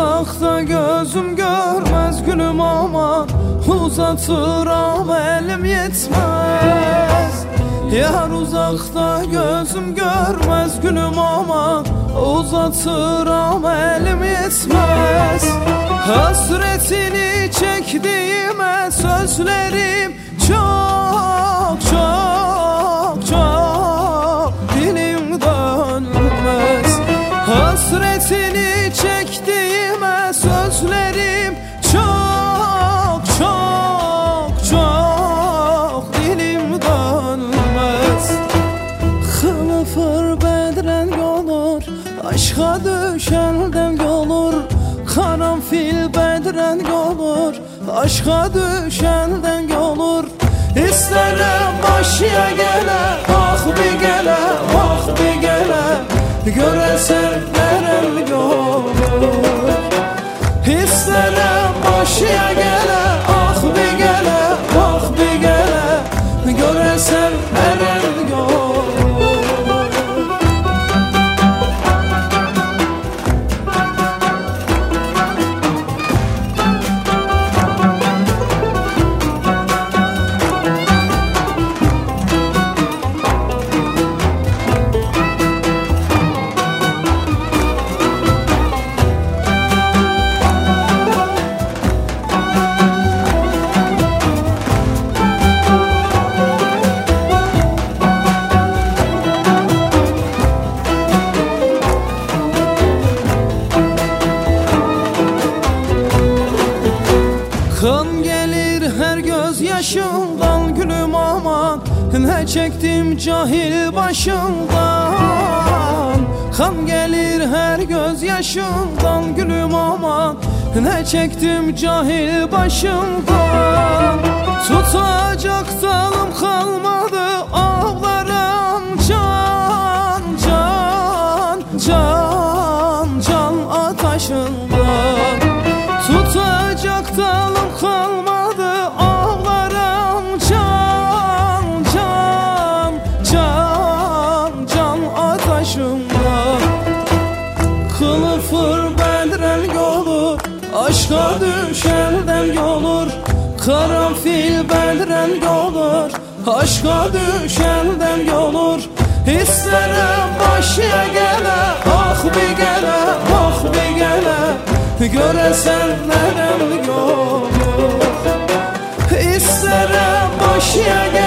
uzakta gözüm görmez gülüm aman, uzatıram elim yetmez. Yar uzakta gözüm görmez gülüm aman, uzatıram elim yetmez. Hasretini çektiğime sözlerim çok çok çok, dilim dönmez. Hasretini çektiğime sözlerim çok çok çok, dilim dönmez. Kılıfır bedren olur, aşka düşenden olur. Karanfil bedren olur, aşka düşenden olur. İsterim başıya gele, ah bir gele, ah bir gele, göresen nerem olur. İsterim başıya gele, ah bir gele, ah bir gele, göresen nerem olur. Kan gelir her göz yaşımdan gülüm aman, ne çektim cahil başımdan. Kan gelir her göz yaşımdan gülüm aman, ne çektim cahil başımdan. Tutacak dalım kalmadı, ağlarım can can can can ataşından. Tutacak dalım kalmadı, ağlarım can can can can ataşımdan. Kılıfır bedren olur, aşka düşenden olur. Karanfil bedren olur, aşka düşenden olur. İsterim başıya gele, ah bir gele, ah bir gele, göresen nerem olur. İsterim başıya gele,